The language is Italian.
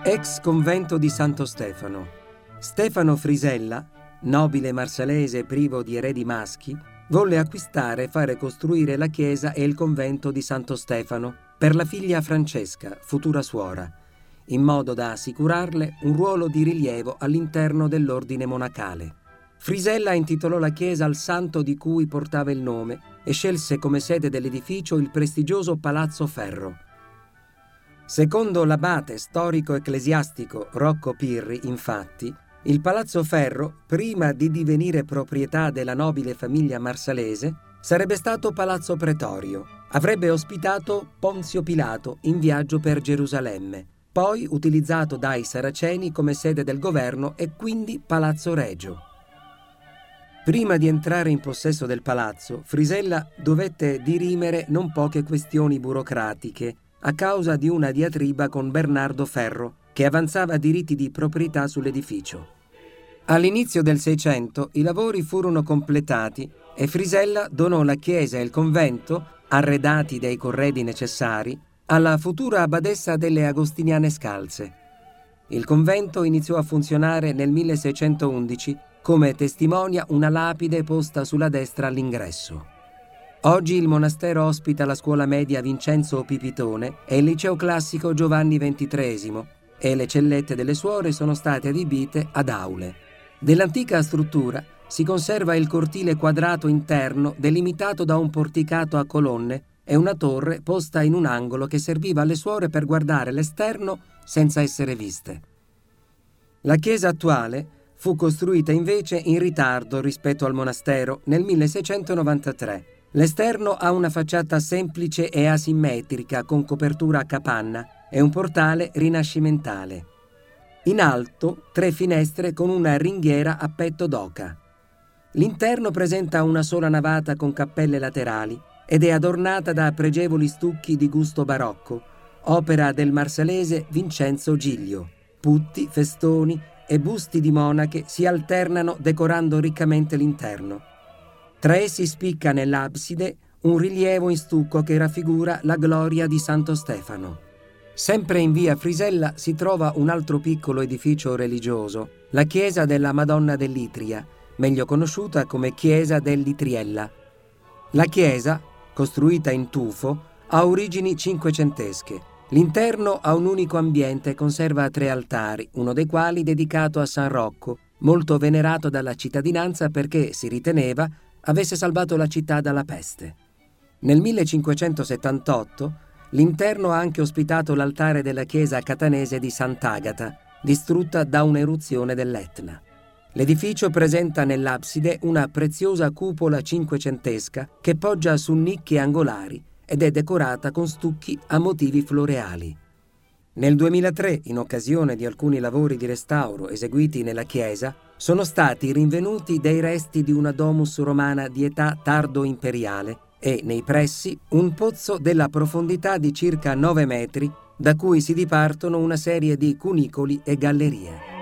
Ex convento di Santo Stefano. Stefano Frisella, nobile marsalese privo di eredi maschi, volle acquistare e fare costruire la chiesa e il convento di Santo Stefano per la figlia Francesca, futura suora, in modo da assicurarle un ruolo di rilievo all'interno dell'ordine monacale. Frisella intitolò la chiesa al santo di cui portava il nome e scelse come sede dell'edificio il prestigioso Palazzo Ferro. Secondo l'abate storico-ecclesiastico Rocco Pirri, infatti, il Palazzo Ferro, prima di divenire proprietà della nobile famiglia marsalese, sarebbe stato Palazzo Pretorio. Avrebbe ospitato Ponzio Pilato in viaggio per Gerusalemme, poi utilizzato dai Saraceni come sede del governo e quindi Palazzo Regio. Prima di entrare in possesso del palazzo, Frisella dovette dirimere non poche questioni burocratiche a causa di una diatriba con Bernardo Ferro, che avanzava diritti di proprietà sull'edificio. All'inizio del Seicento i lavori furono completati e Frisella donò la chiesa e il convento, arredati dei corredi necessari, alla futura abbadessa delle Agostiniane Scalze. Il convento iniziò a funzionare nel 1611, come testimonia una lapide posta sulla destra all'ingresso. Oggi il monastero ospita la scuola media Vincenzo Pipitone e il liceo classico Giovanni XXIII e le cellette delle suore sono state adibite ad aule. Dell'antica struttura si conserva il cortile quadrato interno delimitato da un porticato a colonne e una torre posta in un angolo che serviva alle suore per guardare l'esterno senza essere viste. La chiesa attuale fu costruita invece in ritardo rispetto al monastero nel 1693. L'esterno ha una facciata semplice e asimmetrica con copertura a capanna e un portale rinascimentale. In alto 3 finestre con una ringhiera a petto d'oca. L'interno presenta una sola navata con cappelle laterali ed è adornata da pregevoli stucchi di gusto barocco, opera del marsalese Vincenzo Giglio. Putti, festoni e busti di monache si alternano decorando riccamente l'interno. Tra essi spicca nell'abside un rilievo in stucco che raffigura la gloria di Santo Stefano. Sempre in via Frisella si trova un altro piccolo edificio religioso, la chiesa della Madonna dell'Itria, meglio conosciuta come chiesa dell'Itriella. La chiesa, costruita in tufo, ha origini cinquecentesche. L'interno ha un unico ambiente e conserva 3 altari, uno dei quali dedicato a San Rocco, molto venerato dalla cittadinanza perché, si riteneva, avesse salvato la città dalla peste. Nel 1578 l'interno ha anche ospitato l'altare della chiesa catanese di Sant'Agata, distrutta da un'eruzione dell'Etna. L'edificio presenta nell'abside una preziosa cupola cinquecentesca che poggia su nicchie angolari ed è decorata con stucchi a motivi floreali. Nel 2003, in occasione di alcuni lavori di restauro eseguiti nella chiesa, sono stati rinvenuti dei resti di una domus romana di età tardo-imperiale e, nei pressi, un pozzo della profondità di circa 9 metri, da cui si dipartono una serie di cunicoli e gallerie.